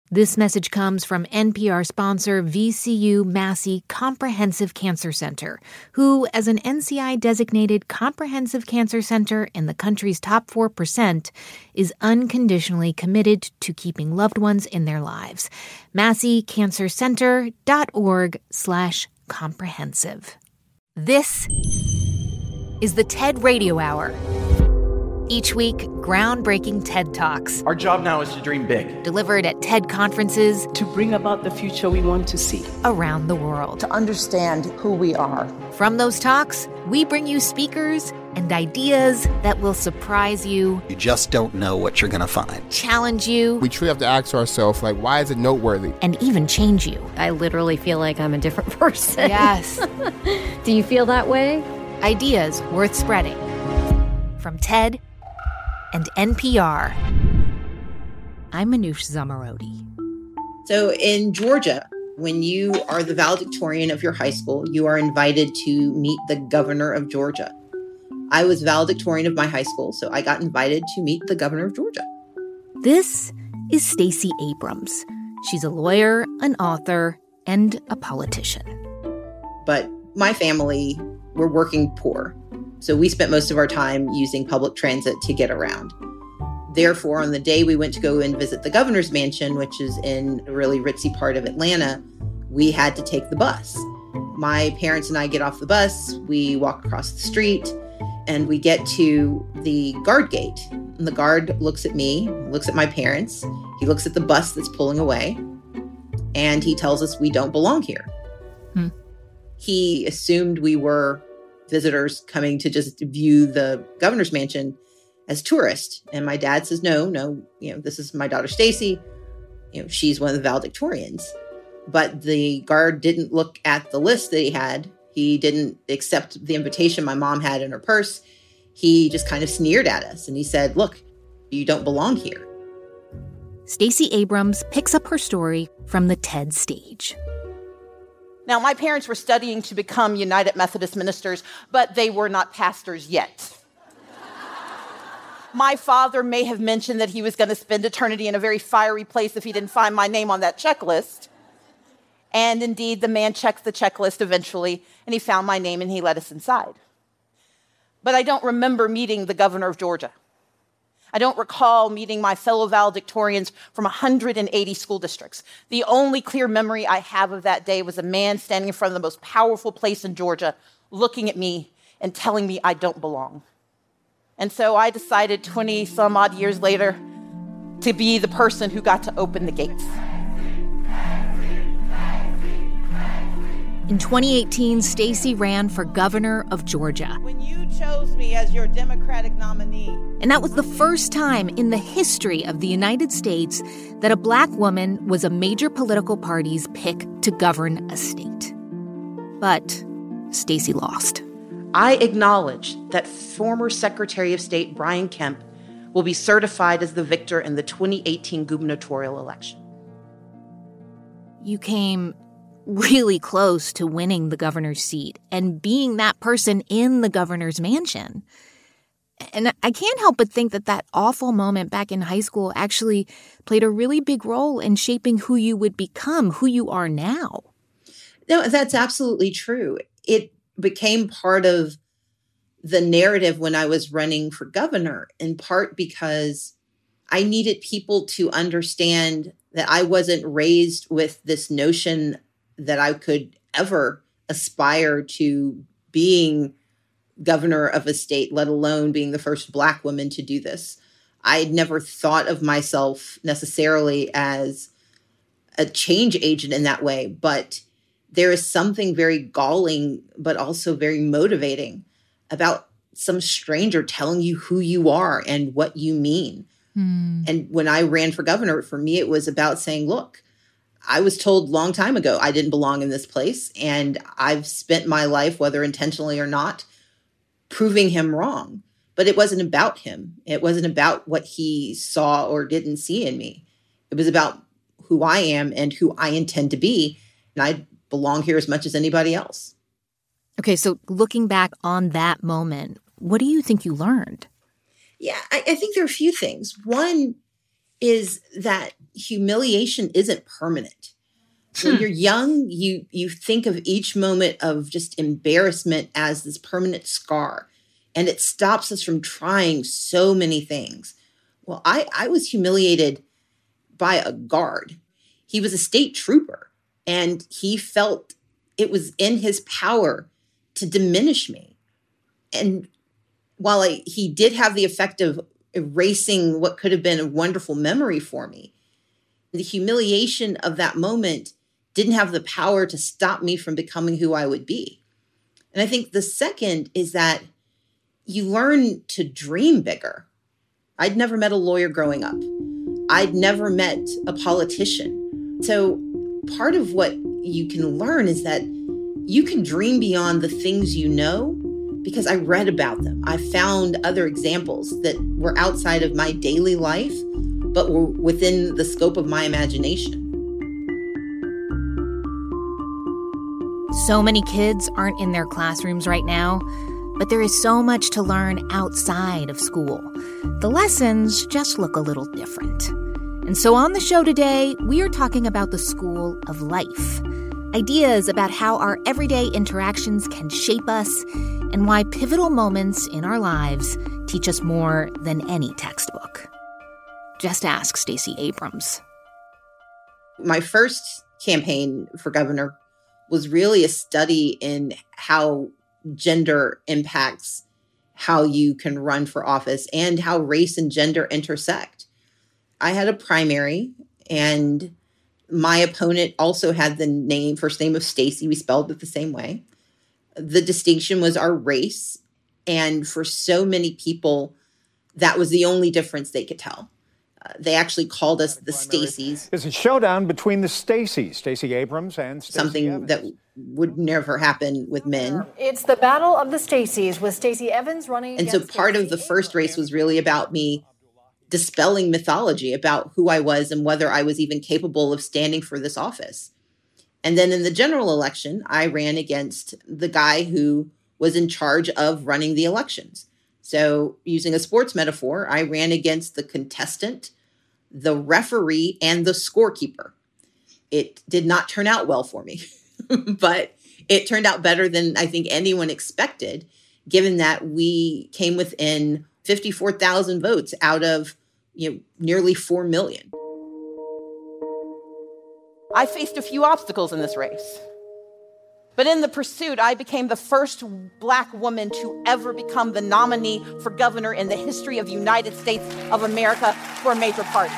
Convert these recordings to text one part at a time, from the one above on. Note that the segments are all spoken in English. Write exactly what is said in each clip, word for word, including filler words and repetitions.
This message comes from N P R sponsor V C U Massey Comprehensive Cancer Center, who, as an N C I-designated comprehensive cancer center in the country's top four percent, is unconditionally committed to keeping loved ones in their lives. massey cancer center dot org slash comprehensive. This is the TED Radio Hour. Each week, groundbreaking TED Talks. Our job now is to dream big. Delivered at TED conferences. To bring about the future we want to see. Around the world. To understand who we are. From those talks, we bring you speakers and ideas that will surprise you. You just don't know what you're going to find. Challenge you. We truly have to ask ourselves, like, why is it noteworthy? And even change you. I literally feel like I'm a different person. Yes. Do you feel that way? Ideas worth spreading. From TED and N P R. I'm Manoush Zomorodi. So in Georgia, when you are the valedictorian of your high school, you are invited to meet the governor of Georgia. I was valedictorian of my high school, so I got invited to meet the governor of Georgia. This is Stacey Abrams. She's a lawyer, an author, and a politician. But my family were working poor. So we spent most of our time using public transit to get around. Therefore, on the day we went to go and visit the governor's mansion, which is in a really ritzy part of Atlanta, we had to take the bus. My parents and I get off the bus, we walk across the street, and we get to the guard gate. And the guard looks at me, looks at my parents, he looks at the bus that's pulling away, and he tells us we don't belong here. Hmm. He assumed we were visitors coming to just view the governor's mansion as tourists. And my dad says, no, no, you know, this is my daughter, Stacey. You know, she's one of the valedictorians. But the guard didn't look at the list that he had. He didn't accept the invitation my mom had in her purse. He just kind of sneered at us. And he said, look, you don't belong here. Stacey Abrams picks up her story from the TED stage. Now, my parents were studying to become United Methodist ministers, but they were not pastors yet. My father may have mentioned that he was going to spend eternity in a very fiery place if he didn't find my name on that checklist. And indeed, the man checked the checklist eventually, and he found my name and he let us inside. But I don't remember meeting the governor of Georgia. I don't recall meeting my fellow valedictorians from one hundred eighty school districts. The only clear memory I have of that day was a man standing in front of the most powerful place in Georgia, looking at me and telling me I don't belong. And so I decided twenty some odd years later to be the person who got to open the gates. In twenty eighteen, Stacey ran for governor of Georgia. When you chose me as your Democratic nominee. And that was the first time in the history of the United States that a black woman was a major political party's pick to govern a state. But Stacey lost. I acknowledge that former Secretary of State Brian Kemp will be certified as the victor in the twenty eighteen gubernatorial election. You came really close to winning the governor's seat and being that person in the governor's mansion. And I can't help but think that that awful moment back in high school actually played a really big role in shaping who you would become, who you are now. No, that's absolutely true. It became part of the narrative when I was running for governor, in part because I needed people to understand that I wasn't raised with this notion that I could ever aspire to being governor of a state, let alone being the first Black woman to do this. I had never thought of myself necessarily as a change agent in that way, but there is something very galling, but also very motivating about some stranger telling you who you are and what you mean. Hmm. And when I ran for governor, for me, it was about saying, look, I was told a long time ago I didn't belong in this place, and I've spent my life, whether intentionally or not, proving him wrong. But it wasn't about him. It wasn't about what he saw or didn't see in me. It was about who I am and who I intend to be, and I belong here as much as anybody else. Okay, so looking back on that moment, what do you think you learned? Yeah, I, I think there are a few things. One, is that humiliation isn't permanent. When you're young, you you think of each moment of just embarrassment as this permanent scar, and it stops us from trying so many things. Well, I, I was humiliated by a guard. He was a state trooper, and he felt it was in his power to diminish me. And while I, he did have the effect of erasing what could have been a wonderful memory for me, the humiliation of that moment didn't have the power to stop me from becoming who I would be. And I think the second is that you learn to dream bigger. I'd never met a lawyer growing up. I'd never met a politician. So part of what you can learn is that you can dream beyond the things you know because I read about them. I found other examples that were outside of my daily life, but were within the scope of my imagination. So many kids aren't in their classrooms right now, but there is so much to learn outside of school. The lessons just look a little different. And so on the show today, we are talking about the school of life. Ideas about how our everyday interactions can shape us and why pivotal moments in our lives teach us more than any textbook. Just ask Stacey Abrams. My first campaign for governor was really a study in how gender impacts how you can run for office and how race and gender intersect. I had a primary, and my opponent also had the name, first name of Stacey. We spelled it the same way. The distinction was our race. And for so many people, that was the only difference they could tell. Uh, they actually called us the Staceys. It's a showdown between the Staceys, Stacey Abrams and Stacey Something Evans. that would never happen with men. It's the battle of the Staceys with Stacey Evans running And so part of the first race was really about me dispelling mythology about who I was and whether I was even capable of standing for this office. And then in the general election, I ran against the guy who was in charge of running the elections. So using a sports metaphor, I ran against the contestant, the referee, and the scorekeeper. It did not turn out well for me, but it turned out better than I think anyone expected, given that we came within fifty-four thousand votes out of, you know, nearly four million. I faced a few obstacles in this race. But in the pursuit, I became the first Black woman to ever become the nominee for governor in the history of the United States of America for a major party.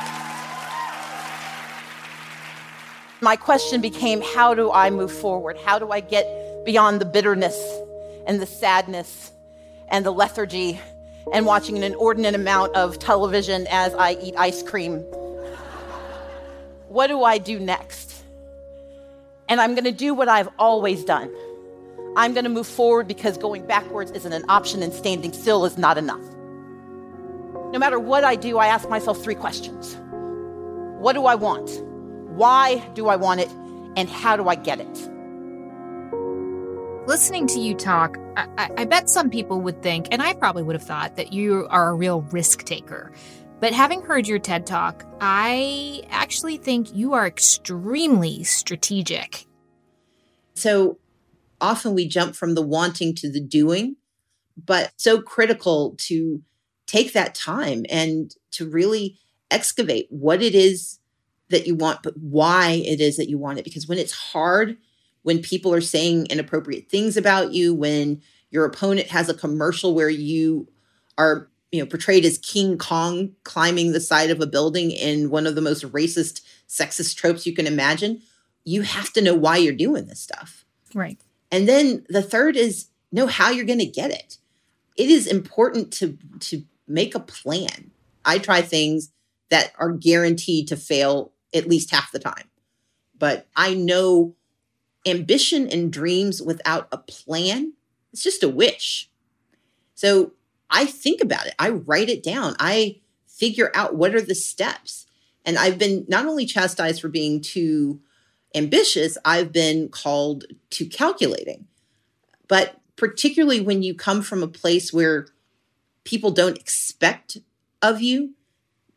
My question became, how do I move forward? How do I get beyond the bitterness and the sadness and the lethargy and watching an inordinate amount of television as I eat ice cream? What do I do next? And I'm going to do what I've always done. I'm going to move forward because going backwards isn't an option and standing still is not enough. No matter what I do, I ask myself three questions. What do I want? Why do I want it? And how do I get it? Listening to you talk, I, I bet some people would think, and I probably would have thought, that you are a real risk taker. But having heard your TED Talk, I actually think you are extremely strategic. So often we jump from the wanting to the doing, but so critical to take that time and to really excavate what it is that you want, but why it is that you want it. Because when it's hard, when people are saying inappropriate things about you, when your opponent has a commercial where you are, you know, portrayed as King Kong climbing the side of a building in one of the most racist, sexist tropes you can imagine, you have to know why you're doing this stuff. Right. And then the third is know how you're going to get it. It is important to, to make a plan. I try things that are guaranteed to fail at least half the time. But I know ambition and dreams without a plan, it's just a wish. So I think about it. I write it down. I figure out what are the steps. And I've been not only chastised for being too ambitious, I've been called too calculating. But particularly when you come from a place where people don't expect of you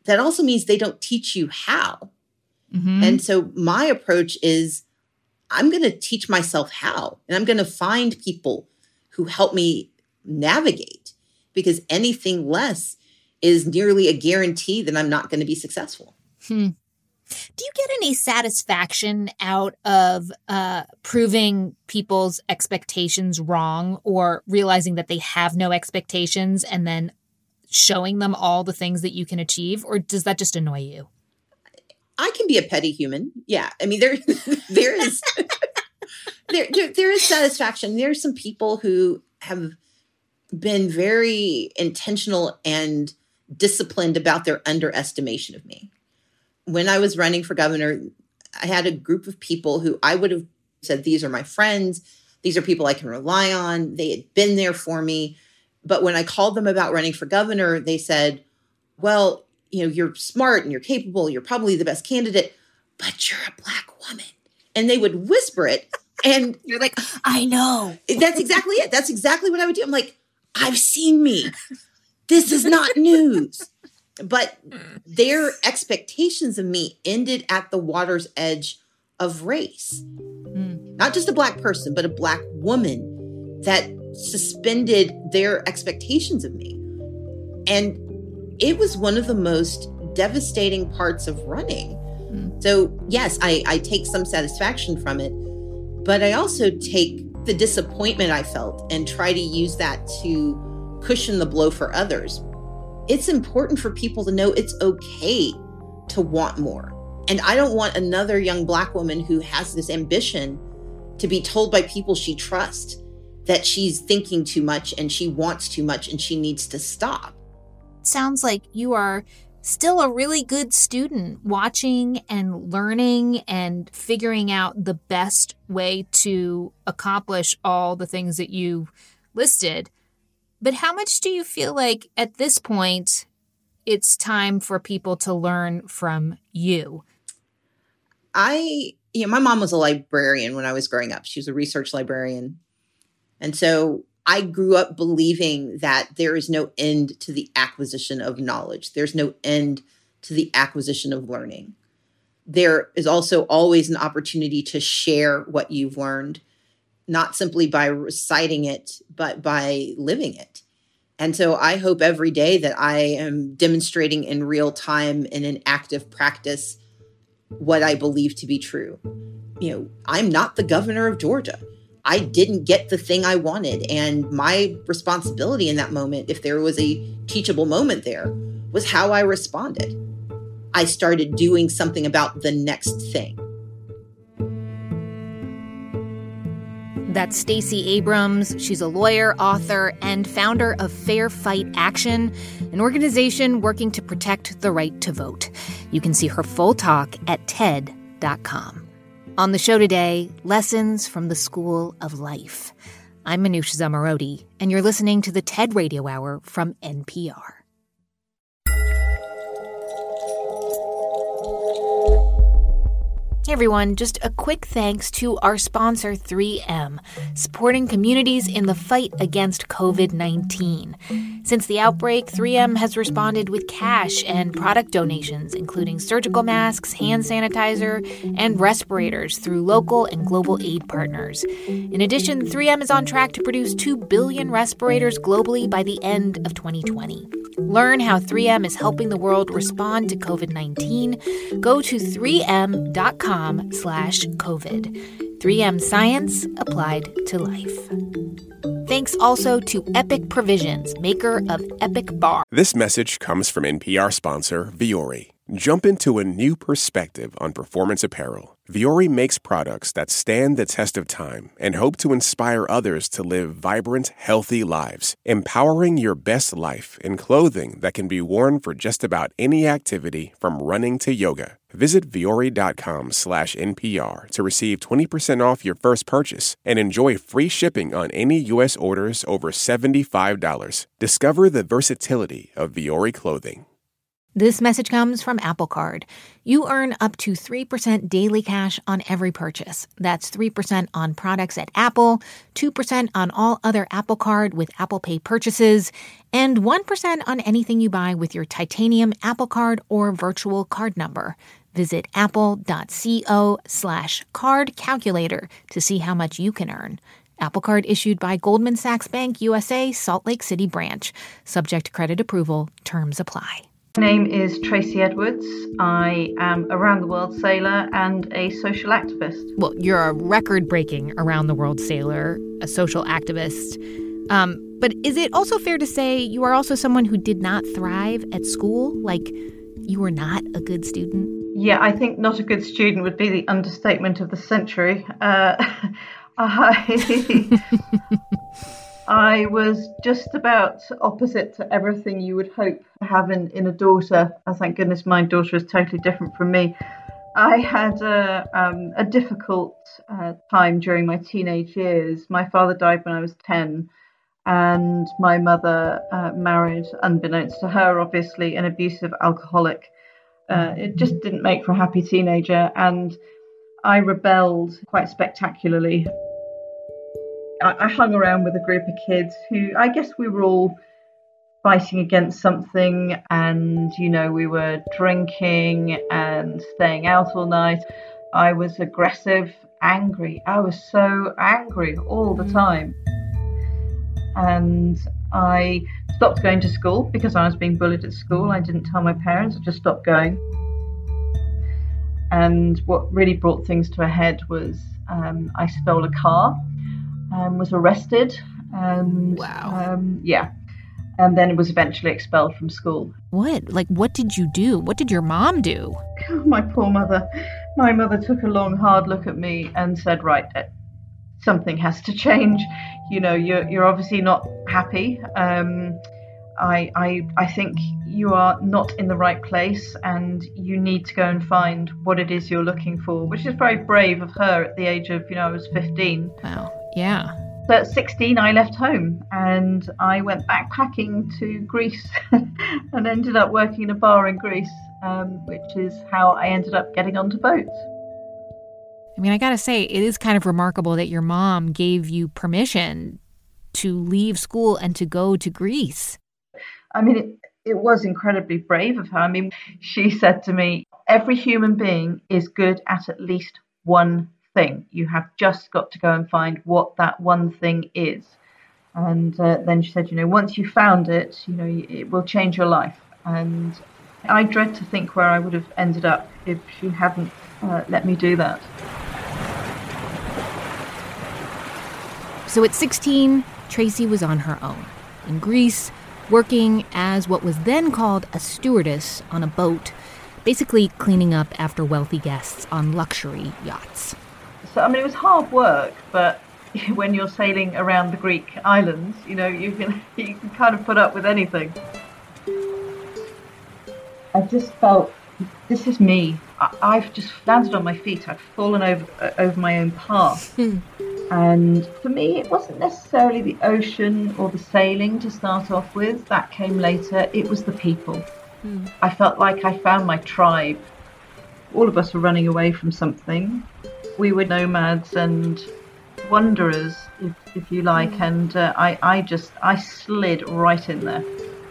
that also means they don't teach you how. Mm-hmm. And so my approach is I'm going to teach myself how, and I'm going to find people who help me navigate, because anything less is nearly a guarantee that I'm not going to be successful. Hmm. Do you get any satisfaction out of uh, proving people's expectations wrong, or realizing that they have no expectations and then showing them all the things that you can achieve? Or does that just annoy you? I can be a petty human. Yeah. I mean, there, there is, there, there, there is satisfaction. There are some people who have been very intentional and disciplined about their underestimation of me. When I was running for governor, I had a group of people who I would have said, these are my friends. These are people I can rely on. They had been there for me. But when I called them about running for governor, they said, well, you know, you're smart and you're capable. You're probably the best candidate, but you're a Black woman. And they would whisper it. And you're like, I know. That's exactly it. That's exactly what I would do. I'm like, I've seen me. This is not news. But their expectations of me ended at the water's edge of race. Mm. Not just a Black person, but a Black woman that suspended their expectations of me. And it was one of the most devastating parts of running. Mm. So yes, I, I take some satisfaction from it, but I also take the disappointment I felt and try to use that to cushion the blow for others. It's important for people to know it's okay to want more. And I don't want another young Black woman who has this ambition to be told by people she trusts that she's thinking too much and she wants too much and she needs to stop. Sounds like you are still a really good student, watching and learning and figuring out the best way to accomplish all the things that you listed. But how much do you feel like at this point it's time for people to learn from you? I, you know, my mom was a librarian when I was growing up. She was a research librarian. And so I grew up believing that there is no end to the acquisition of knowledge. There's no end to the acquisition of learning. There is also always an opportunity to share what you've learned, not simply by reciting it, but by living it. And so I hope every day that I am demonstrating in real time in an active practice what I believe to be true. You know, I'm not the governor of Georgia. I didn't get the thing I wanted. And my responsibility in that moment, if there was a teachable moment there, was how I responded. I started doing something about the next thing. That's Stacey Abrams. She's a lawyer, author, and founder of Fair Fight Action, an organization working to protect the right to vote. You can see her full talk at T E D dot com. On the show today, lessons from the School of Life. I'm Manoush Zomorodi, and you're listening to the TED Radio Hour from N P R. Hey everyone, just a quick thanks to our sponsor three M, supporting communities in the fight against covid nineteen. Since the outbreak, three M has responded with cash and product donations, including surgical masks, hand sanitizer, and respirators through local and global aid partners. In addition, three M is on track to produce two billion respirators globally by the end of twenty twenty. Learn how three M is helping the world respond to covid nineteen. Go to three m dot com slash COVID. three M Science applied to life. Thanks also to Epic Provisions, maker of Epic Bar. This message comes from N P R sponsor Vuori. Jump into a new perspective on performance apparel. Vuori makes products that stand the test of time and hope to inspire others to live vibrant, healthy lives, empowering your best life in clothing that can be worn for just about any activity from running to yoga. Visit Vuori.com slash NPR to receive twenty percent off your first purchase and enjoy free shipping on any U S orders over seventy-five dollars. Discover the versatility of Vuori clothing. This message comes from Apple Card. You earn up to three percent daily cash on every purchase. That's three percent on products at Apple, two percent on all other Apple Card with Apple Pay purchases, and one percent on anything you buy with your titanium Apple Card or virtual card number. Visit apple.co slash card calculator to see how much you can earn. Apple Card issued by Goldman Sachs Bank U S A, Salt Lake City branch. Subject to credit approval. Terms apply. My name is Tracy Edwards. I am a round-the-world sailor and a social activist. Well, you're a record-breaking around-the-world sailor, a social activist. Um, but is it also fair to say you are also someone who did not thrive at school? Like, you were not a good student? Yeah, I think not a good student would be the understatement of the century. Uh, I... I was just about opposite to everything you would hope to have in, in a daughter. Oh, thank goodness my daughter is totally different from me. I had a, um, a difficult uh, time during my teenage years. My father died when I was ten, and my mother uh, married, unbeknownst to her, obviously, an abusive alcoholic. Uh, it just didn't make for a happy teenager, and I rebelled quite spectacularly. I hung around with a group of kids who, I guess we were all fighting against something, and, you know, we were drinking and staying out all night. I was aggressive, angry. I was so angry all the time. And I stopped going to school because I was being bullied at school. I didn't tell my parents, I just stopped going. And what really brought things to a head was um, I stole a car. Um, was arrested and wow. um, yeah, and then was eventually expelled from school. What? Like, what did you do? What did your mom do? Oh, my poor mother. My mother took a long, hard look at me and said, right, something has to change. You know, you're you're obviously not happy. Um, I I I think you are not in the right place, and you need to go and find what it is you're looking for, which is very brave of her at the age of, you know, I was fifteen. Wow. Yeah. So at sixteen, I left home and I went backpacking to Greece and ended up working in a bar in Greece, um, which is how I ended up getting onto boats. I mean, I got to say, it is kind of remarkable that your mom gave you permission to leave school and to go to Greece. I mean, it, it was incredibly brave of her. I mean, she said to me, every human being is good at at least one thing. You have just got to go and find what that one thing is. And uh, then she said, you know, once you found it, you know, it will change your life. And I dread to think where I would have ended up if she hadn't uh, let me do that. So at sixteen, Tracy was on her own in Greece, working as what was then called a stewardess on a boat, basically cleaning up after wealthy guests on luxury yachts. So, I mean, it was hard work, but when you're sailing around the Greek islands, you know, you can you can kind of put up with anything. I just felt, this is me. I, I've just landed on my feet. I've fallen over uh, over my own path. And for me, it wasn't necessarily the ocean or the sailing to start off with. That came later. It was the people. Mm. I felt like I found my tribe. All of us were running away from something. We were nomads and wanderers, if, if you like, mm. and uh, I, I just, I slid right in there.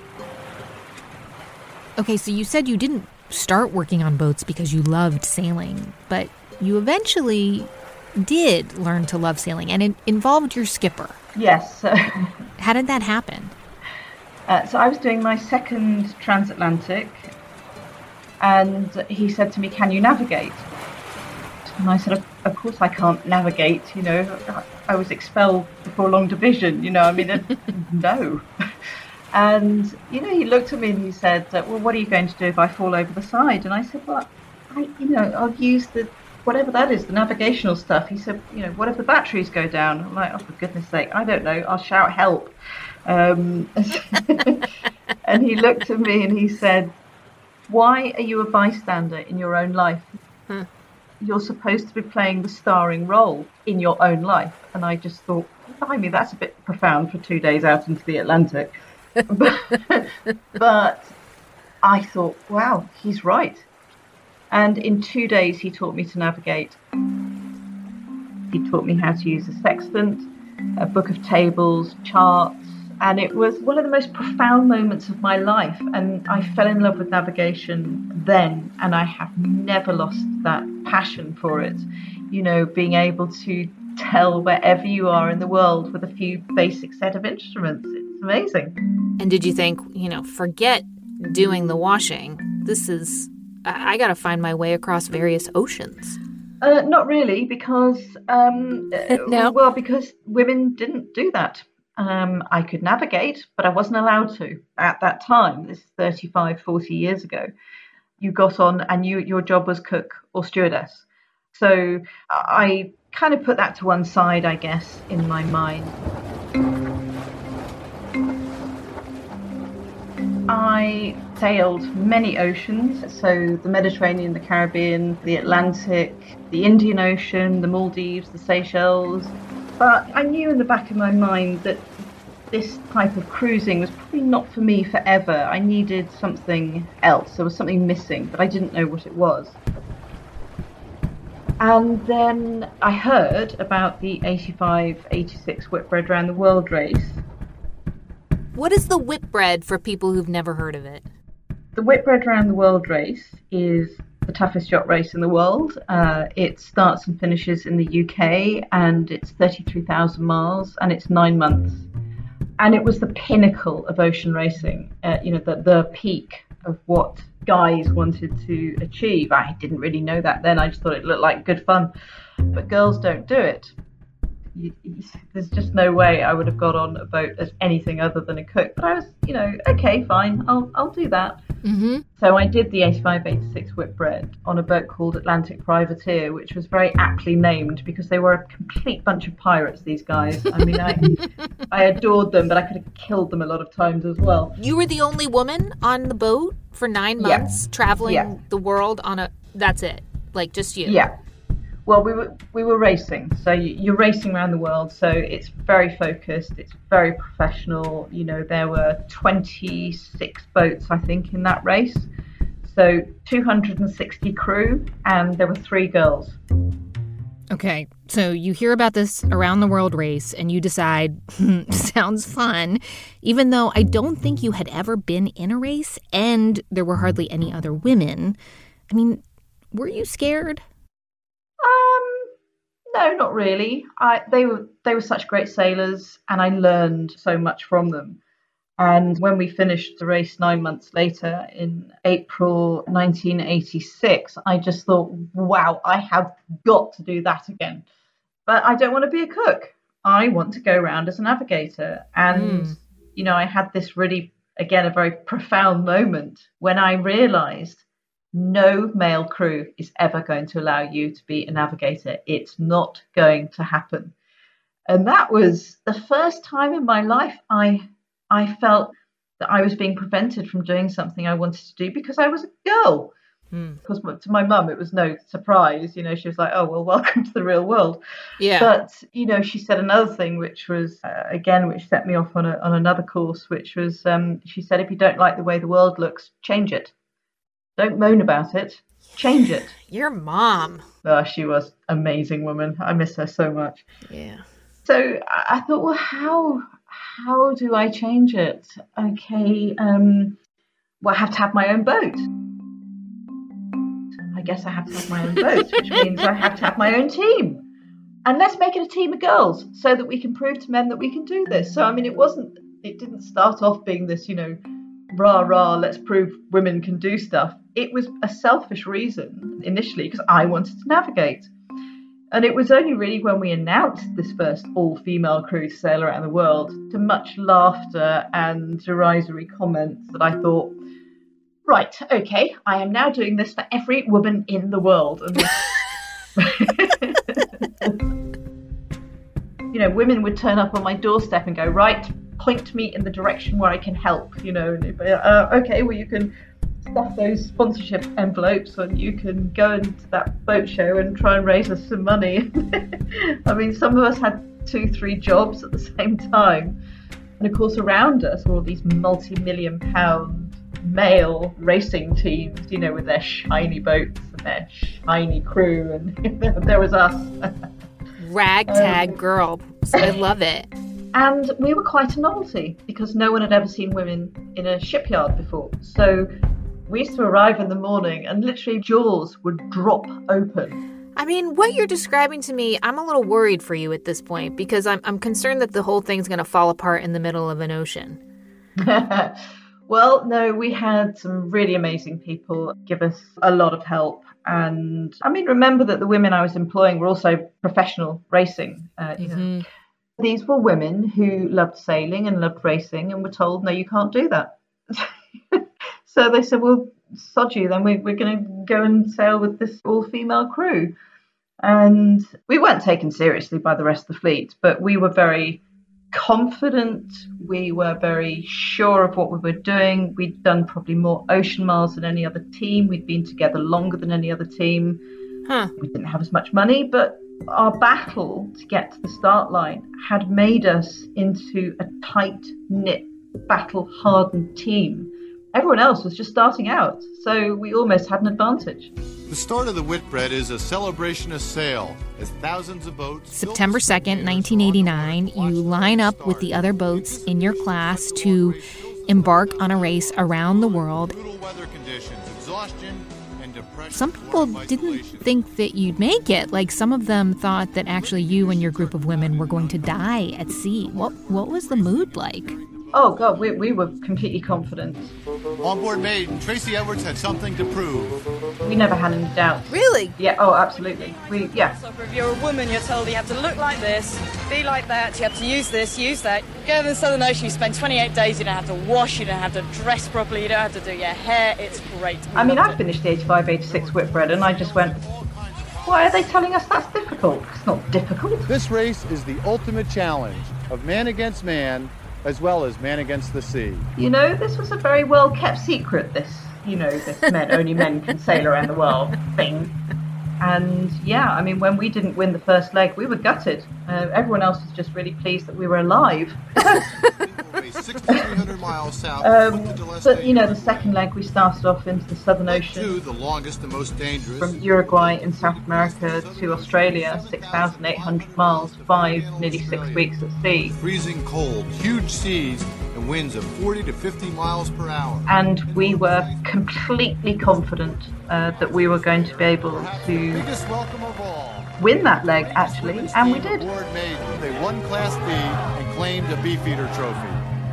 Okay, so you said you didn't start working on boats because you loved sailing, but you eventually did learn to love sailing, and it involved your skipper. Yes. How did that happen? Uh, so I was doing my second transatlantic, and he said to me, can you navigate? And I said, of, of course I can't navigate, you know, I, I was expelled before long division, you know, I mean, uh, no. And, you know, he looked at me and he said, uh, well, what are you going to do if I fall over the side? And I said, well, I, you know, I'll use the, whatever that is, the navigational stuff. He said, you know, what if the batteries go down? I'm like, oh, for goodness sake, I don't know, I'll shout help. Um, and he looked at me and he said, why are you a bystander in your own life? Huh. You're supposed to be playing the starring role in your own life. And I just thought, I mean, that's a bit profound for two days out into the Atlantic. but, but I thought, wow, he's right. And in two days, he taught me to navigate. He taught me how to use a sextant, a book of tables, charts, and it was one of the most profound moments of my life. And I fell in love with navigation then, and I have never lost that passion for it. You know, being able to tell wherever you are in the world with a few basic set of instruments. It's amazing. And did you think, you know, forget doing the washing. This is, I, I got to find my way across various oceans. Uh, not really, because, um, no. well, because women didn't do that. Um, I could navigate, but I wasn't allowed to at that time. This is thirty-five, forty years ago. You got on and you, your job was cook or stewardess. So I kind of put that to one side, I guess, in my mind. I sailed many oceans, so the Mediterranean, the Caribbean, the Atlantic, the Indian Ocean, the Maldives, the Seychelles. But I knew in the back of my mind that this type of cruising was probably not for me forever. I needed something else. There was something missing, but I didn't know what it was. And then I heard about the eighty-five eighty-six Whitbread Round the World race. What is the Whitbread for people who've never heard of it? The Whitbread Round the World race is the toughest yacht race in the world. Uh, it starts and finishes in the U K, and it's thirty-three thousand miles, and it's nine months. And it was the pinnacle of ocean racing, uh, you know, the, the peak of what guys wanted to achieve. I didn't really know that then. I just thought it looked like good fun. But girls don't do it. You, you, there's just no way I would have got on a boat as anything other than a cook. But I was, you know, okay, fine, I'll I'll do that. Mm-hmm. So I did the eighty-five eighty-six Whitbread on a boat called Atlantic Privateer, which was very aptly named because they were a complete bunch of pirates, these guys. I mean, I I adored them, but I could have killed them a lot of times as well. You were the only woman on the boat for nine months, yeah. traveling yeah. the world on a, that's it, like just you. Yeah. Well, we were we were racing, so you're racing around the world. So it's very focused. It's very professional. You know, there were twenty-six boats, I think, in that race. So two hundred sixty crew, and there were three girls. Okay, so you hear about this around the world race, and you decide, sounds fun, even though I don't think you had ever been in a race, and there were hardly any other women. I mean, were you scared? No, not really. I, they were they were such great sailors, and I learned so much from them. And when we finished the race nine months later in April nineteen eighty-six, I just thought, wow, I have got to do that again. But I don't want to be a cook. I want to go around as a navigator. And, mm. you know, I had this really, again, a very profound moment when I realized no male crew is ever going to allow you to be a navigator. It's not going to happen. And that was the first time in my life I I felt that I was being prevented from doing something I wanted to do because I was a girl. Mm. Because to my mum, it was no surprise. You know, she was like, oh, well, welcome to the real world. Yeah. But, you know, she said another thing, which was, uh, again, which set me off on, a, on another course, which was, um, she said, if you don't like the way the world looks, change it. Don't moan about it. Change it. Your mom. Oh, she was an amazing woman. I miss her so much. Yeah. So I thought, well, how how do I change it? Okay, um, well, I have to have my own boat. I guess I have to have my own boat, which means I have to have my own team. And let's make it a team of girls so that we can prove to men that we can do this. So, I mean, it wasn't, it didn't start off being this, you know, rah, rah, let's prove women can do stuff. It was a selfish reason initially because I wanted to navigate. And it was only really when we announced this first all-female crew to sail around the world, to much laughter and derisory comments, that I thought, right, okay, I am now doing this for every woman in the world. And you know, women would turn up on my doorstep and go, right, point me in the direction where I can help, you know, and uh, okay, well, you can stuff those sponsorship envelopes and you can go into that boat show and try and raise us some money. I mean, some of us had two, three jobs at the same time. And of course, around us were all these multi-million pound male racing teams, you know, with their shiny boats and their shiny crew, and there was us. Ragtag um, girl. I love it. And we were quite a novelty because no one had ever seen women in a shipyard before. So we used to arrive in the morning and literally jaws would drop open. I mean, what you're describing to me, I'm a little worried for you at this point because I'm I'm concerned that the whole thing's going to fall apart in the middle of an ocean. Well, no, we had some really amazing people give us a lot of help. And I mean, remember that the women I was employing were also professional racing. Uh, you mm-hmm. know. These were women who loved sailing and loved racing and were told, no, you can't do that. So they said, well, sod you, then we, we're going to go and sail with this all-female crew. And we weren't taken seriously by the rest of the fleet, but we were very confident. We were very sure of what we were doing. We'd done probably more ocean miles than any other team. We'd been together longer than any other team. Huh. We didn't have as much money, but our battle to get to the start line had made us into a tight-knit, battle-hardened team. Everyone else was just starting out, so we almost had an advantage. The start of the Whitbread is a celebration of sail, as thousands of boats... September second, nineteen eighty-nine, you line up with the other boats in your class to embark on a race around the world. Brutal weather conditions, exhaustion, and depression. Some people didn't think that you'd make it. Like, some of them thought that actually you and your group of women were going to die at sea. What what was the mood like? Oh, God, we, we were completely confident. On board Maiden, Tracy Edwards had something to prove. We never had any doubts. Really? Yeah, oh, absolutely. We, yeah. So if you're a woman, you're told you have to look like this, be like that, you have to use this, use that. Go to the Southern Ocean, you spend twenty-eight days, you don't have to wash, you don't have to dress properly, you don't have to do your hair. It's great. We I mean, I it. finished the eighty-five eighty-six Whitbread and I just went, why are they telling us that's difficult? It's not difficult. This race is the ultimate challenge of man against man, as well as man against the sea. You know, this was a very well-kept secret, this, you know, this men, only men can sail around the world thing. And yeah, I mean, when we didn't win the first leg, we were gutted. Uh, everyone else was just really pleased that we were alive. sixty-three hundred miles south. Um, but, you know, the second leg, we started off into the Southern Ocean. Two, the longest and most dangerous. From Uruguay in South America to Australia, six thousand eight hundred miles, five, nearly six weeks at sea. Freezing cold, huge seas, and winds of forty to fifty miles per hour. And we were completely confident uh, that we were going to be able to biggest welcome of all. Win that leg, actually, and we did. Aboard Maiden, they won Class B and claimed a Beefeater trophy.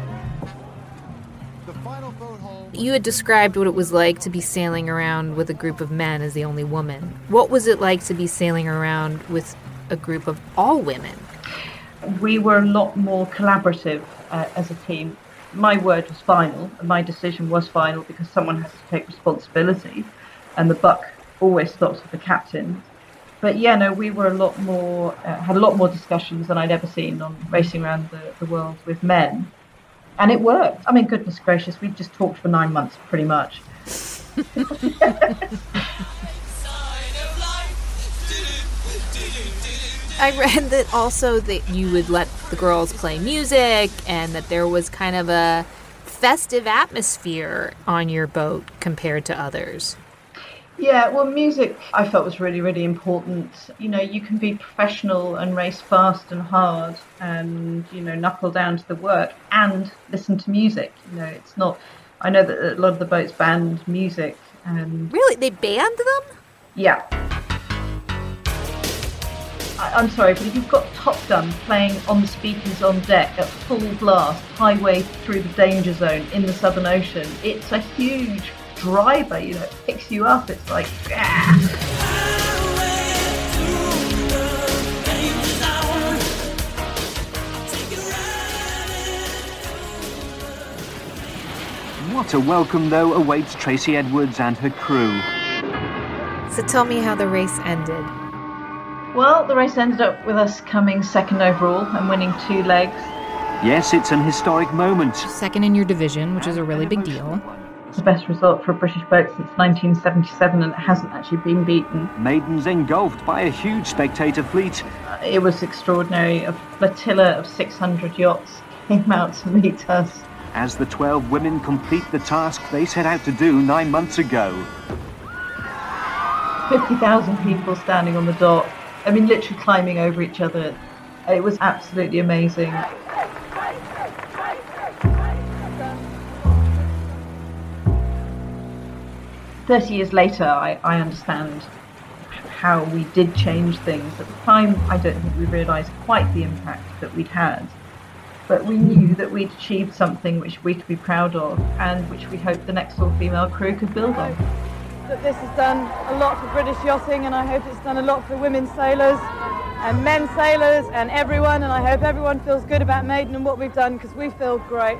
The final boat home. You had described what it was like to be sailing around with a group of men as the only woman. What was it like to be sailing around with a group of all women? We were a lot more collaborative uh, as a team. My word was final, and my decision was final because someone has to take responsibility, and the buck always stops with the captain. But yeah, no, we were a lot more, uh, had a lot more discussions than I'd ever seen on racing around the, the world with men. And it worked. I mean, goodness gracious, we just talked for nine months, pretty much. I read that also that you would let the girls play music and that there was kind of a festive atmosphere on your boat compared to others. Yeah, well, music I felt was really, really important. You know, you can be professional and race fast and hard and, you know, knuckle down to the work and listen to music. You know, it's not... I know that a lot of the boats banned music. And really? They banned them? Yeah. I, I'm sorry, but if you've got Top Gun playing on the speakers on deck at full blast, highway through the danger zone in the Southern Ocean, it's a huge driver, you know, it picks you up. It's like, ah. What a welcome, though, awaits Tracy Edwards and her crew. So tell me how the race ended. Well, the race ended up with us coming second overall and winning two legs. Yes, it's an historic moment. Second in your division, which is a really big deal. It's the best result for a British boat since nineteen seventy-seven, and it hasn't actually been beaten. Maiden's engulfed by a huge spectator fleet. Uh, it was extraordinary. A flotilla of six hundred yachts came out to meet us. as the twelve women complete the task they set out to do nine months ago. fifty thousand people standing on the dock. I mean, literally climbing over each other. It was absolutely amazing. Thirty years later, I, I understand how we did change things. At the time, I don't think we realised quite the impact that we'd had, but we knew that we'd achieved something which we could be proud of and which we hoped the next all-female crew could build on. That this has done a lot for British yachting, and I hope it's done a lot for women sailors and men sailors and everyone, and I hope everyone feels good about Maiden and what we've done, because we feel great.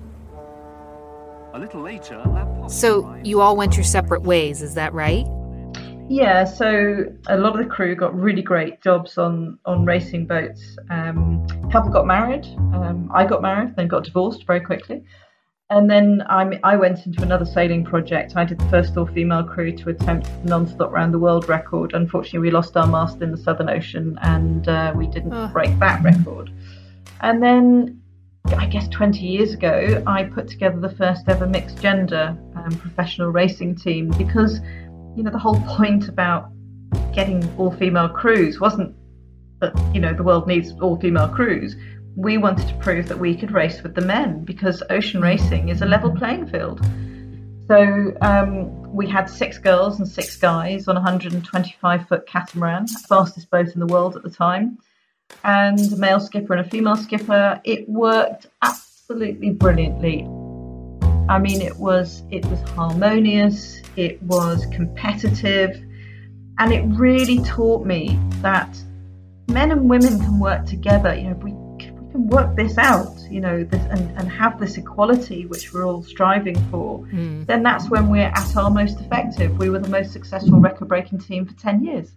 A little later, So you all went your separate ways, is that right? Yeah, so a lot of the crew got really great jobs on, on racing boats. Um, a couple got married. Um, I got married, then got divorced very quickly. And then I, I went into another sailing project. I did the first all-female crew to attempt the non-stop round the world record. Unfortunately, we lost our mast in the Southern Ocean, and uh, we didn't oh. break that record. And then, I guess twenty years ago, I put together the first ever mixed gender um, professional racing team, because, you know, the whole point about getting all-female crews wasn't that, you know, the world needs all-female crews. We wanted to prove that we could race with the men, because ocean racing is a level playing field. So um, we had six girls and six guys on a one hundred twenty-five foot catamaran, fastest boat in the world at the time, and a male skipper and a female skipper. It worked absolutely brilliantly. I mean, it was it was harmonious, it was competitive, and it really taught me that men and women can work together. You know, we can work this out, you know, this, and, and have this equality which we're all striving for, mm. then that's when we're at our most effective. We were the most successful record-breaking team for ten years.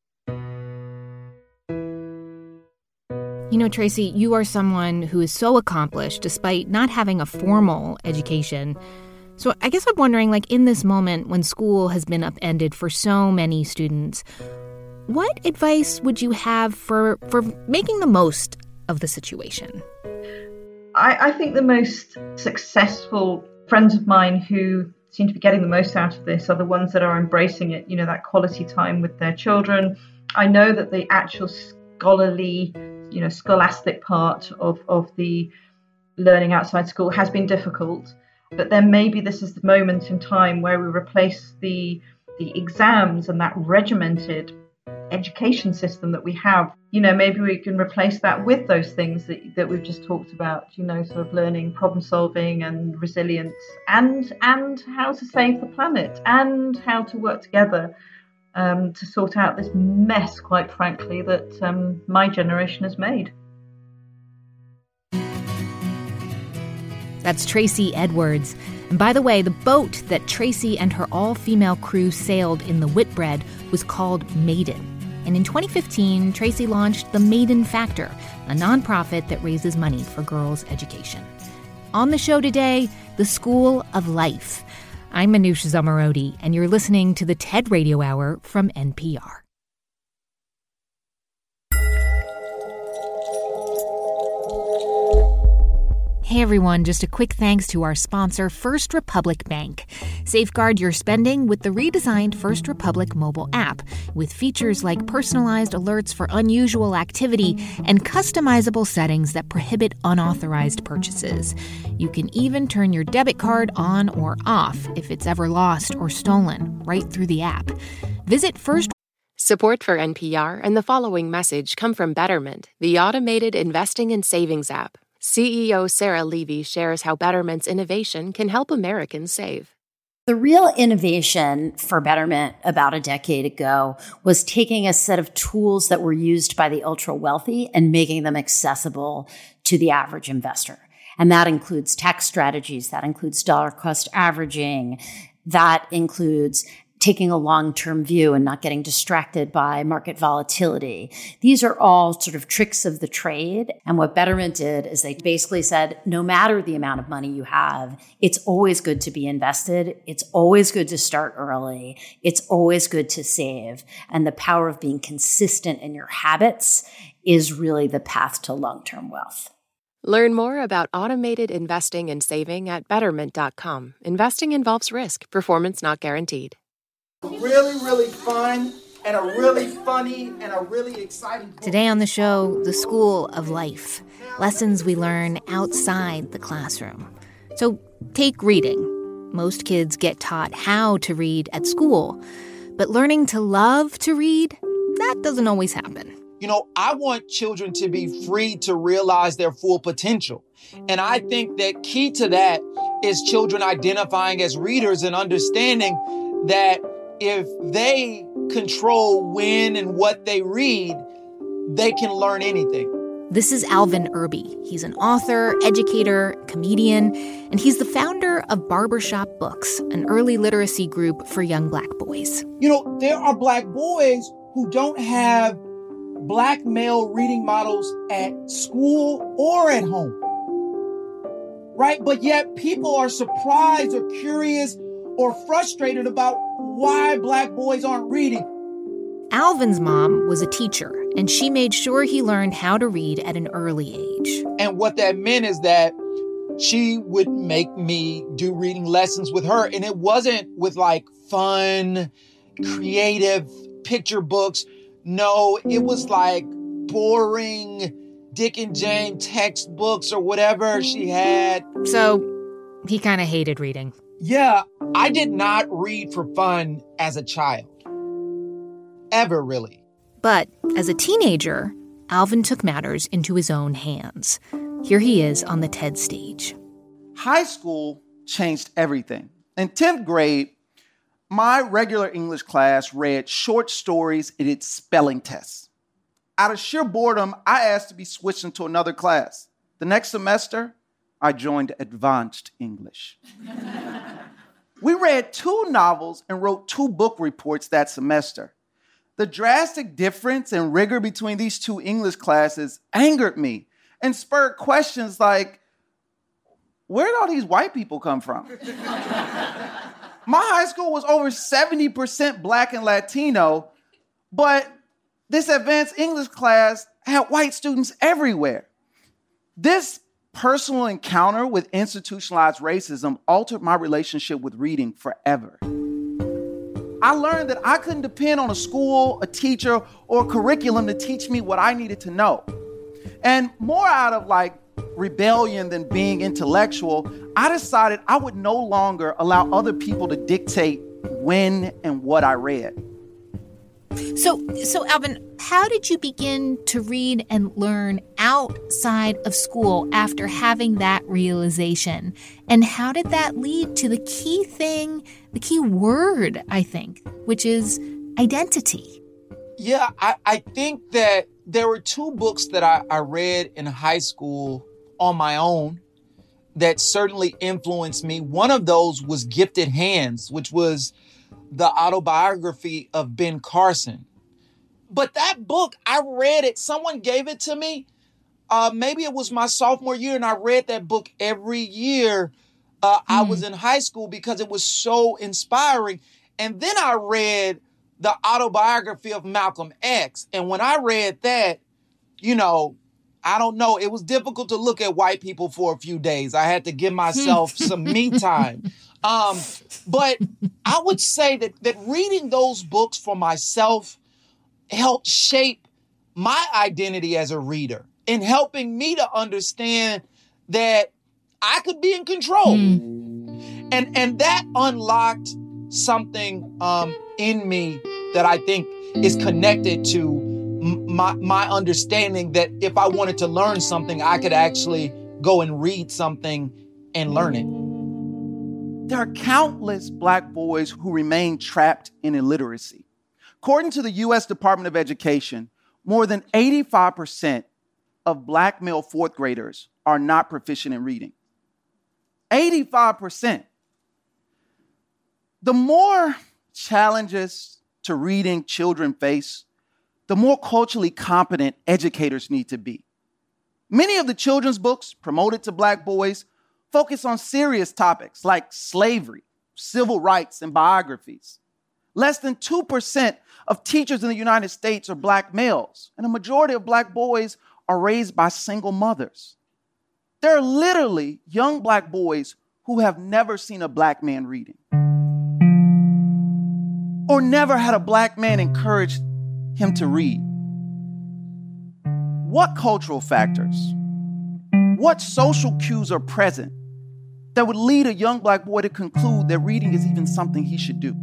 You know, Tracy, you are someone who is so accomplished despite not having a formal education. So I guess I'm wondering, like, in this moment when school has been upended for so many students, what advice would you have for, for making the most of the situation? I, I think the most successful friends of mine who seem to be getting the most out of this are the ones that are embracing it, you know, that quality time with their children. I know that the actual scholarly, you know, scholastic part of, of the learning outside school has been difficult, but then maybe this is the moment in time where we replace the the exams and that regimented education system that we have. You know, maybe we can replace that with those things that, that we've just talked about, you know, sort of learning problem solving and resilience, and and how to save the planet, and how to work together um, to sort out this mess, quite frankly, that um, my generation has made. That's Tracy Edwards. And by the way, the boat that Tracy and her all-female crew sailed in the Whitbread was called Maiden. And in twenty fifteen, Tracy launched the Maiden Factor, a nonprofit that raises money for girls' education. On the show today, the School of Life. I'm Manoush Zomorodi, and you're listening to the TED Radio Hour from N P R. Hey everyone, just a quick thanks to our sponsor, First Republic Bank. Safeguard your spending with the redesigned First Republic mobile app, with features like personalized alerts for unusual activity and customizable settings that prohibit unauthorized purchases. You can even turn your debit card on or off if it's ever lost or stolen, right through the app. Visit First. Support for N P R and the following message come from Betterment, the automated investing and savings app. C E O Sarah Levy shares how Betterment's innovation can help Americans save. The real innovation for Betterment about a decade ago was taking a set of tools that were used by the ultra-wealthy and making them accessible to the average investor. And that includes tax strategies, that includes dollar cost averaging, that includes taking a long-term view and not getting distracted by market volatility. These are all sort of tricks of the trade. And what Betterment did is they basically said, no matter the amount of money you have, it's always good to be invested. It's always good to start early. It's always good to save. And the power of being consistent in your habits is really the path to long-term wealth. Learn more about automated investing and saving at betterment dot com. Investing involves risk. Performance not guaranteed. Really, really fun and a really funny and a really exciting book. Today on the show, the school of life. Lessons we learn outside the classroom. So take reading. Most kids get taught how to read at school. But learning to love to read, that doesn't always happen. You know, I want children to be free to realize their full potential. And I think that key to that is children identifying as readers and understanding that if they control when and what they read, they can learn anything. This is Alvin Irby. He's an author, educator, comedian, and he's the founder of Barbershop Books, an early literacy group for young Black boys. You know, there are Black boys who don't have Black male reading models at school or at home, right? But yet people are surprised or curious or frustrated about why Black boys aren't reading. Alvin's mom was a teacher, and she made sure he learned how to read at an early age. And what that meant is that she would make me do reading lessons with her, and it wasn't with like fun, creative picture books. No, it was like boring Dick and Jane textbooks or whatever she had. So he kind of hated reading. Yeah, I did not read for fun as a child. Ever, really. But as a teenager, Alvin took matters into his own hands. Here he is on the TED stage. High school changed everything. In tenth grade, my regular English class read short stories in its spelling tests. Out of sheer boredom, I asked to be switched into another class. The next semester, I joined advanced English. We read two novels and wrote two book reports that semester. The drastic difference and rigor between these two English classes angered me and spurred questions like, where did all these white people come from? My high school was over seventy percent Black and Latino, but this advanced English class had white students everywhere. This personal encounter with institutionalized racism altered my relationship with reading forever. I learned that I couldn't depend on a school, a teacher, or a curriculum to teach me what I needed to know. And more out of like rebellion than being intellectual, I decided I would no longer allow other people to dictate when and what I read. So, so Alvin, how did you begin to read and learn outside of school after having that realization? And how did that lead to the key thing, the key word, I think, which is identity? Yeah, I, I think that there were two books that I, I read in high school on my own that certainly influenced me. One of those was Gifted Hands, which was the autobiography of Ben Carson. But that book, I read it. Someone gave it to me. Uh, maybe it was my sophomore year, and I read that book every year uh, mm. I was in high school because it was so inspiring. And then I read the autobiography of Malcolm X. And when I read that, you know, I don't know, it was difficult to look at white people for a few days. I had to give myself some me time. Um, but I would say that, that reading those books for myself helped shape my identity as a reader and helping me to understand that I could be in control. Mm. And, and that unlocked something um, in me that I think is connected to m- my, my understanding that if I wanted to learn something, I could actually go and read something and learn it. There are countless Black boys who remain trapped in illiteracy. According to the U S Department of Education, more than eighty-five percent of Black male fourth graders are not proficient in reading. eighty-five percent. The more challenges to reading children face, the more culturally competent educators need to be. Many of the children's books promoted to Black boys focus on serious topics like slavery, civil rights, and biographies. Less than two percent of teachers in the United States are Black males, and a majority of Black boys are raised by single mothers. There are literally young black boys who have never seen a black man reading or never had a black man encourage him to read. What cultural factors, what social cues are present that would lead a young black boy to conclude that reading is even something he should do?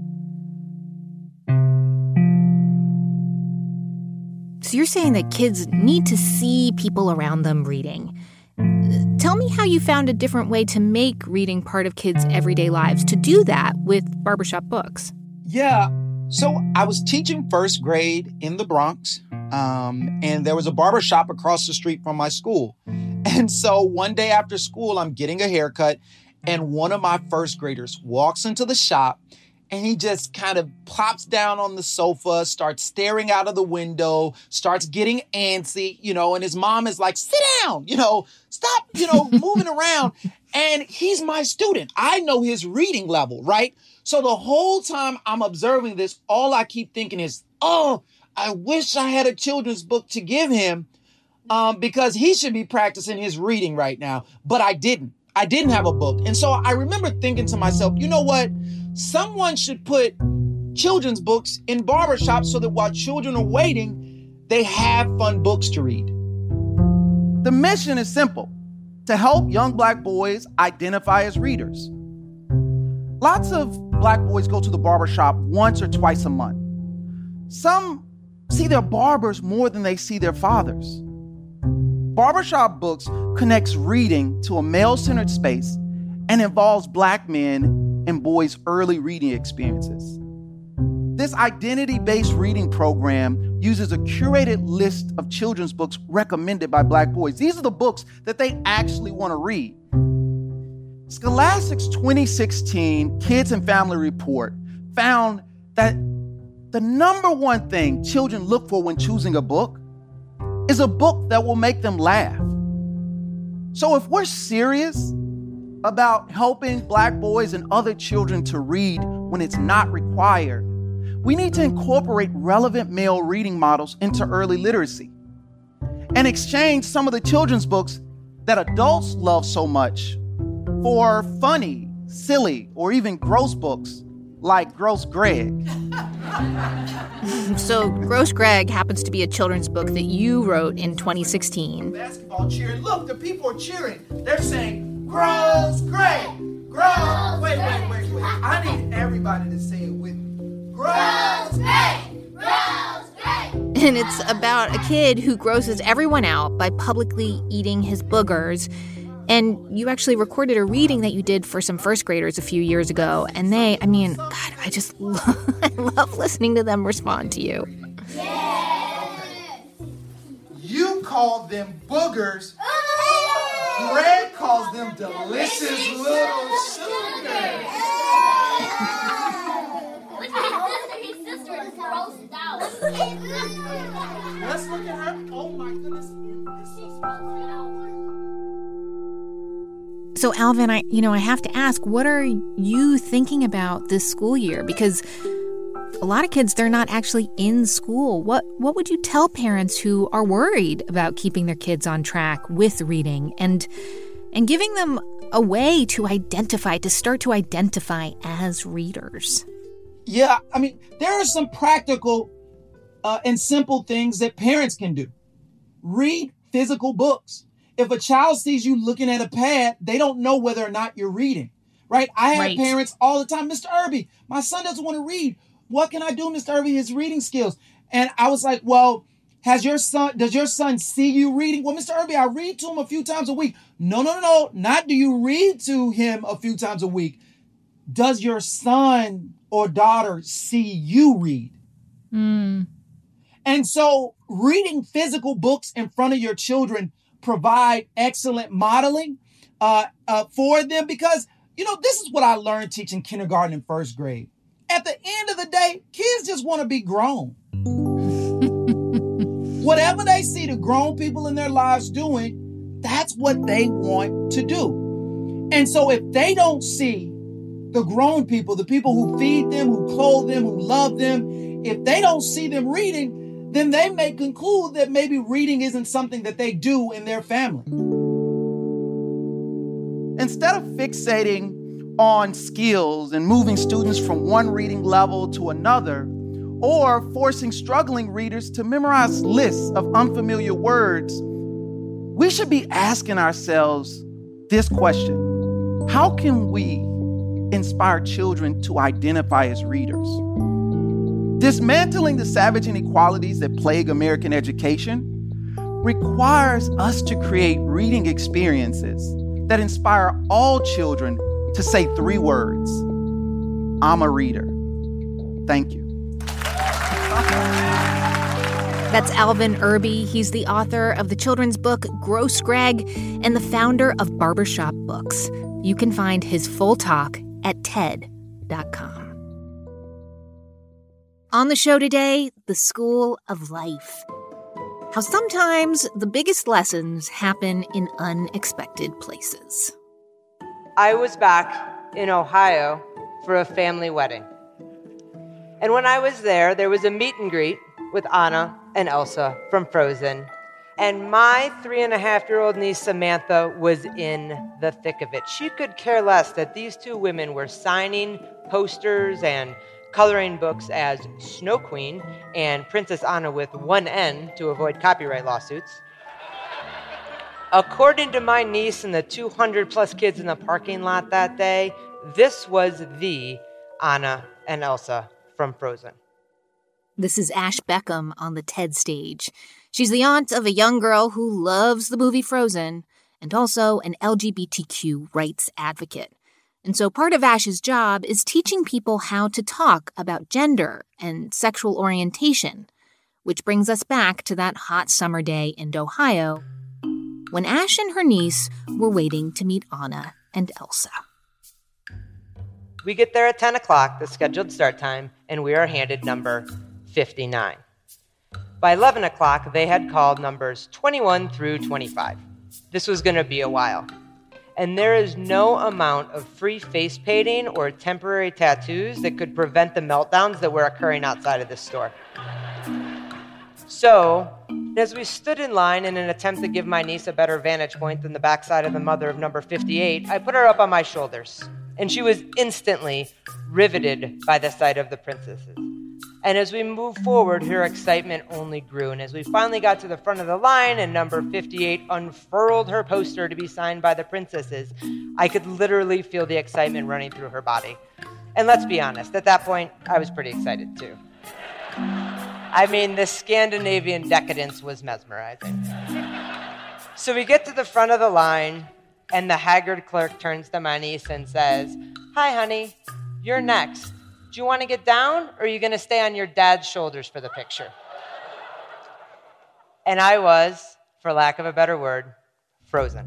So you're saying that kids need to see people around them reading. Tell me how you found a different way to make reading part of kids' everyday lives, to do that with barbershop books. Yeah. So I was teaching first grade in the Bronx, um, and there was a barbershop across the street from my school. And so one day after school, I'm getting a haircut, and one of my first graders walks into the shop, and he just kind of plops down on the sofa, starts staring out of the window, starts getting antsy, you know, and his mom is like, sit down, you know, stop, you know, moving around. And he's my student. I know his reading level, right? So the whole time I'm observing this, all I keep thinking is, oh, I wish I had a children's book to give him um, because he should be practicing his reading right now. But I didn't. I didn't have a book. And so I remember thinking to myself, you know what? Someone should put children's books in barbershops so that while children are waiting, they have fun books to read. The mission is simple: to help young black boys identify as readers. Lots of black boys go to the barbershop once or twice a month. Some see their barbers more than they see their fathers. Barbershop Books connects reading to a male-centered space and involves black men and boys' early reading experiences. This identity-based reading program uses a curated list of children's books recommended by black boys. These are the books that they actually want to read. Scholastic's twenty sixteen Kids and Family Report found that the number one thing children look for when choosing a book is a book that will make them laugh. So if we're serious about helping black boys and other children to read when it's not required, we need to incorporate relevant male reading models into early literacy and exchange some of the children's books that adults love so much for funny, silly, or even gross books like Gross Greg. So Gross Greg happens to be a children's book that you wrote in twenty sixteen. Basketball cheering. Look, the people are cheering. They're saying, Gross Greg! Gross! Wait, wait, wait, wait. I need everybody to say it with me. Gross Greg! Gross Greg! And it's about a kid who grosses everyone out by publicly eating his boogers. And you actually recorded a reading that you did for some first graders a few years ago. And they, I mean, God, I just love, I love listening to them respond to you. Yeah. You call them boogers. Greg calls them delicious little sugars. Let's look at her. Oh my goodness. So Alvin, I, you know, I have to ask, what are you thinking about this school year? Because a lot of kids, they're not actually in school. What what would you tell parents who are worried about keeping their kids on track with reading and and giving them a way to identify, to start to identify as readers? Yeah, I mean, there are some practical uh, and simple things that parents can do. Read physical books. If a child sees you looking at a pad, they don't know whether or not you're reading, right? I have right. parents all the time, Mister Irby, my son doesn't want to read. What can I do, Mister Irby, his reading skills? And I was like, well, has your son, does your son see you reading? Well, Mister Irby, I read to him a few times a week. No, no, no, no, not do you read to him a few times a week. Does your son or daughter see you read? Mm. And so reading physical books in front of your children provide excellent modeling uh, uh, for them because, you know, this is what I learned teaching kindergarten and first grade. At the end of the day, kids just want to be grown. Whatever they see the grown people in their lives doing, that's what they want to do. And so if they don't see the grown people, the people who feed them, who clothe them, who love them, if they don't see them reading, then they may conclude that maybe reading isn't something that they do in their family. Instead of fixating on skills and moving students from one reading level to another, or forcing struggling readers to memorize lists of unfamiliar words, we should be asking ourselves this question: how can we inspire children to identify as readers? Dismantling the savage inequalities that plague American education requires us to create reading experiences that inspire all children to say three words: I'm a reader. Thank you. That's Alvin Irby. He's the author of the children's book Gross Greg and the founder of Barbershop Books. You can find his full talk at ted dot com. On the show today, the School of Life. How sometimes the biggest lessons happen in unexpected places. I was back in Ohio for a family wedding. And when I was there, there was a meet and greet with Anna and Elsa from Frozen. And my three and a half year old niece, Samantha, was in the thick of it. She could care less that these two women were signing posters and coloring books as Snow Queen and Princess Anna with one N to avoid copyright lawsuits. According to my niece and the two hundred plus kids in the parking lot that day, this was the Anna and Elsa from Frozen. This is Ash Beckham on the TED stage. She's the aunt of a young girl who loves the movie Frozen and also an L G B T Q rights advocate. And so part of Ash's job is teaching people how to talk about gender and sexual orientation, which brings us back to that hot summer day in Ohio when Ash and her niece were waiting to meet Anna and Elsa. We get there at ten o'clock, the scheduled start time, and we are handed number fifty-nine. By eleven o'clock, they had called numbers twenty-one through twenty-five. This was going to be a while. And there is no amount of free face painting or temporary tattoos that could prevent the meltdowns that were occurring outside of this store. So, as we stood in line in an attempt to give my niece a better vantage point than the backside of the mother of number fifty-eight, I put her up on my shoulders, and she was instantly riveted by the sight of the princesses. And as we moved forward, her excitement only grew. And as we finally got to the front of the line and number fifty-eight unfurled her poster to be signed by the princesses, I could literally feel the excitement running through her body. And let's be honest, at that point, I was pretty excited too. I mean, the Scandinavian decadence was mesmerizing. So we get to the front of the line, and the haggard clerk turns to my niece and says, "Hi, honey, you're next. Do you want to get down, or are you going to stay on your dad's shoulders for the picture?" And I was, for lack of a better word, frozen.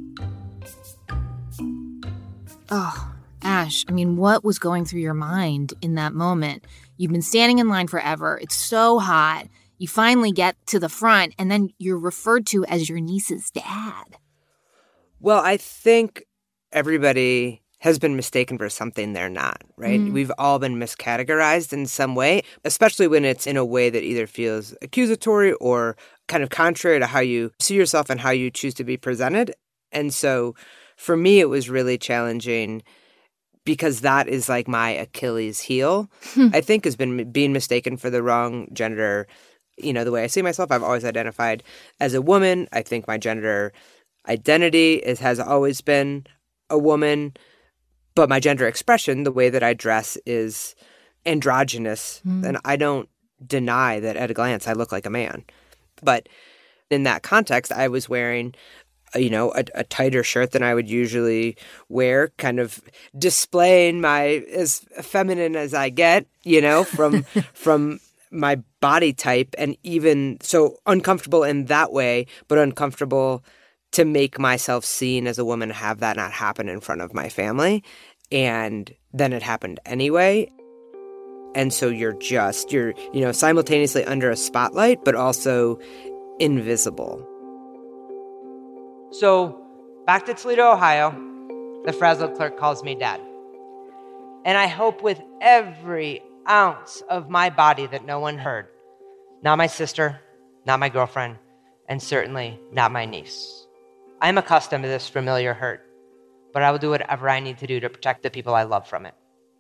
Oh, Ash, I mean, what was going through your mind in that moment? You've been standing in line forever. It's so hot. You finally get to the front, and then you're referred to as your niece's dad. Well, I think everybody has been mistaken for something they're not, right? Mm. We've all been miscategorized in some way, especially when it's in a way that either feels accusatory or kind of contrary to how you see yourself and how you choose to be presented. And so for me, it was really challenging because that is like my Achilles heel, I think, has been being mistaken for the wrong gender. You know, the way I see myself, I've always identified as a woman. I think my gender identity is, has always been a woman. But my gender expression, the way that I dress, is androgynous. Mm. And I don't deny that at a glance I look like a man. But in that context, I was wearing, you know, a, a tighter shirt than I would usually wear, kind of displaying my, as feminine as I get, you know, from from my body type. And even so uncomfortable in that way, but uncomfortable to make myself seen as a woman, have that not happen in front of my family. And then it happened anyway. And so you're just, you're, you know, simultaneously under a spotlight, but also invisible. So back to Toledo, Ohio, the frazzled clerk calls me dad. And I hope with every ounce of my body that no one heard. Not my sister, not my girlfriend, and certainly not my niece. I'm accustomed to this familiar hurt. but I will do whatever I need to do to protect the people I love from it.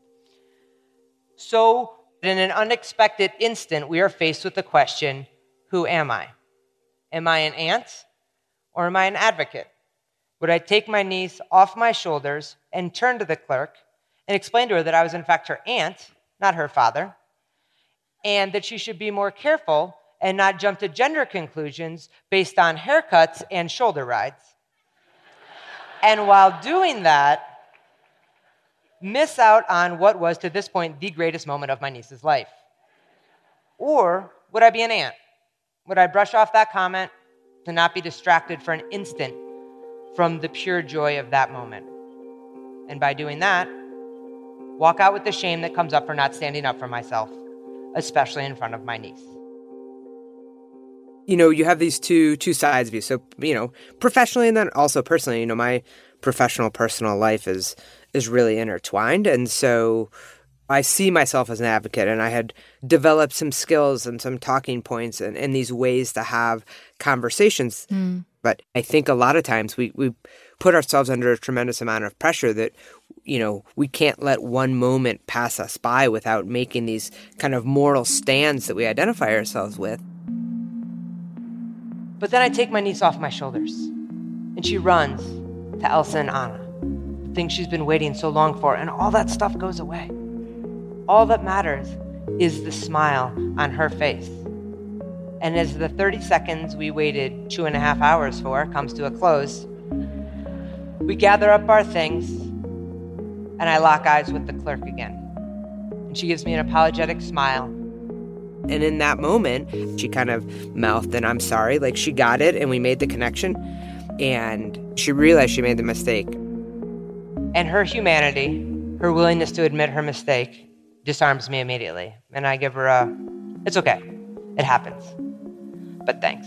So, in an unexpected instant, we are faced with the question, who am I? Am I an aunt or am I an advocate? Would I take my niece off my shoulders and turn to the clerk and explain to her that I was in fact her aunt, not her father, and that she should be more careful and not jump to gender conclusions based on haircuts and shoulder rides? And while doing that, miss out on what was to this point the greatest moment of my niece's life? Or would I be an aunt? Would I brush off that comment to not be distracted for an instant from the pure joy of that moment? And by doing that, walk out with the shame that comes up for not standing up for myself, especially in front of my niece. You know, you have these two two sides of you. So, you know, professionally and then also personally, you know, my professional, personal life is is really intertwined. And so I see myself as an advocate, and I had developed some skills and some talking points and, and these ways to have conversations. Mm. But I think a lot of times we, we put ourselves under a tremendous amount of pressure that, you know, we can't let one moment pass us by without making these kind of moral stands that we identify ourselves with. But then I take my niece off my shoulders, and she runs to Elsa and Anna, the thing she's been waiting so long for, and all that stuff goes away. All that matters is the smile on her face. And as the thirty seconds we waited two and a half hours for comes to a close, we gather up our things, and I lock eyes with the clerk again. And she gives me an apologetic smile. And in that moment, she kind of mouthed, and I'm sorry, like she got it, and we made the connection. And she realized she made the mistake. And her humanity, her willingness to admit her mistake, disarms me immediately. And I give her a, it's okay, it happens, but thanks.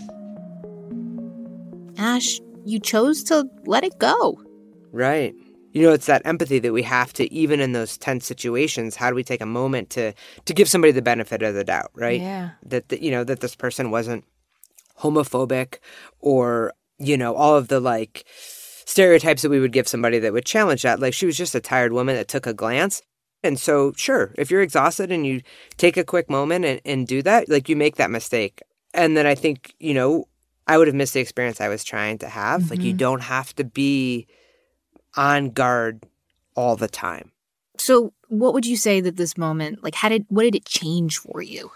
Ash, you chose to let it go. Right. You know, it's that empathy that we have to, even in those tense situations, how do we take a moment to to give somebody the benefit of the doubt, right? Yeah. That, that you know, that this person wasn't homophobic or, you know, all of the, like, stereotypes that we would give somebody that would challenge that. Like, she was just a tired woman that took a glance. And so, sure, if you're exhausted and you take a quick moment and, and do that, like, you make that mistake. And then I think, you know, I would have missed the experience I was trying to have. Mm-hmm. Like, you don't have to be on guard all the time. So what would you say that this moment, like, how did, what did it change for you?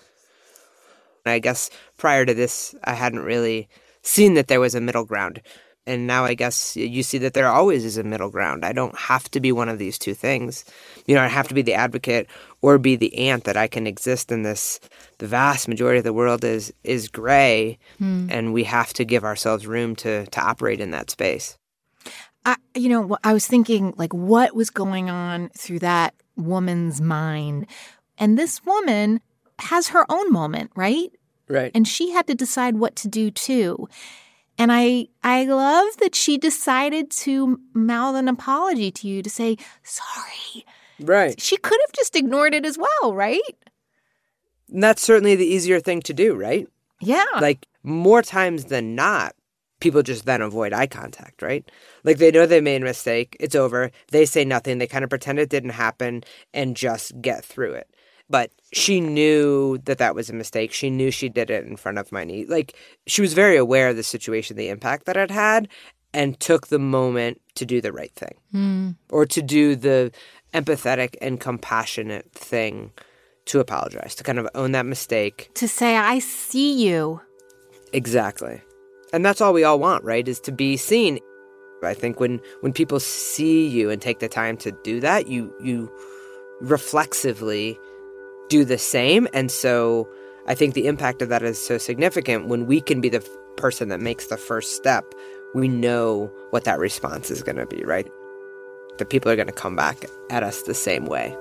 I guess prior to this, I hadn't really seen that there was a middle ground. And now I guess you see that there always is a middle ground. I don't have to be one of these two things. You know, I have to be the advocate or be the aunt, that I can exist in this. The vast majority of the world is is gray, hmm. and we have to give ourselves room to to operate in that space. I, you know, I was thinking, like, what was going on through that woman's mind? And this woman has her own moment, right? Right. And she had to decide what to do, too. And I I love that she decided to mouth an apology to you, to say, sorry. Right. She could have just ignored it as well, right? And that's certainly the easier thing to do, right? Yeah. Like, more times than not, people just then avoid eye contact, right? Like, they know they made a mistake, it's over, they say nothing, they kind of pretend it didn't happen and just get through it. But she knew that that was a mistake. She knew she did it in front of my niece. Like, she was very aware of the situation, the impact that it had, and took the moment to do the right thing. Mm. Or to do the empathetic and compassionate thing, to apologize, to kind of own that mistake. To say, I see you. Exactly. And that's all we all want, right, is to be seen. I think when, when people see you and take the time to do that, you you reflexively do the same. And so I think the impact of that is so significant. When we can be the f- person that makes the first step, we know what that response is going to be, right? That people are going to come back at us the same way.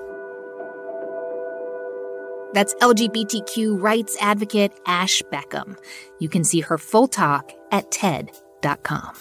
That's L G B T Q rights advocate Ash Beckham. You can see her full talk at T E D dot com.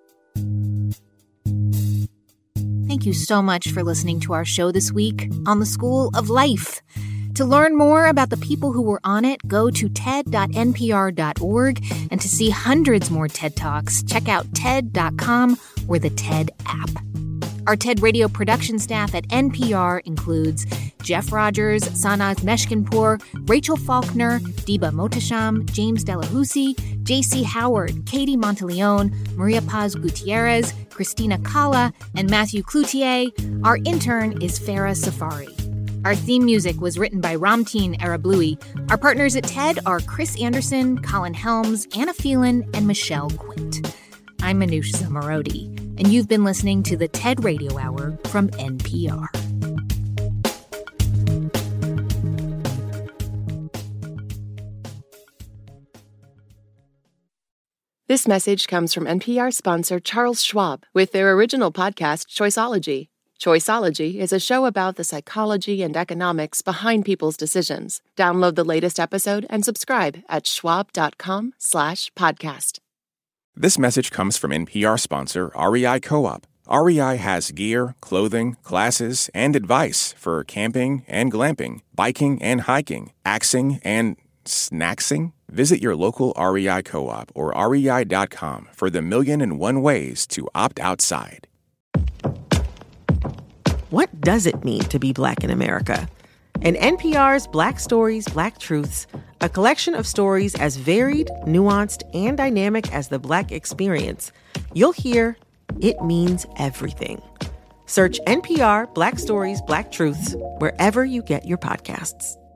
Thank you so much for listening to our show this week on the School of Life. To learn more about the people who were on it, go to T E D dot N P R dot org. And to see hundreds more TED Talks, check out T E D dot com or the TED app. Our TED Radio production staff at N P R includes Jeff Rogers, Sanaz Meshkinpour, Rachel Faulkner, Diba Mohtasham, James Delahousie, J C Howard, Katie Monteleone, Maria Paz Gutierrez, Christina Kala, and Matthew Cloutier. Our intern is Farah Safari. Our theme music was written by Ramteen Arablouei. Our partners at TED are Chris Anderson, Colin Helms, Anna Phelan, and Michelle Quint. I'm Manoush Zomorodi, and you've been listening to the TED Radio Hour from N P R. This message comes from N P R sponsor Charles Schwab with their original podcast, Choiceology. Choiceology is a show about the psychology and economics behind people's decisions. Download the latest episode and subscribe at schwab.com slash podcast. This message comes from N P R sponsor R E I Co-op. R E I has gear, clothing, classes, and advice for camping and glamping, biking and hiking, axing and snacksing. Visit your local R E I Co-op or R E I dot com for the million and one ways to opt outside. What does it mean to be Black in America? In N P R's Black Stories, Black Truths, a collection of stories as varied, nuanced, and dynamic as the Black experience, you'll hear it means everything. Search N P R Black Stories, Black Truths wherever you get your podcasts.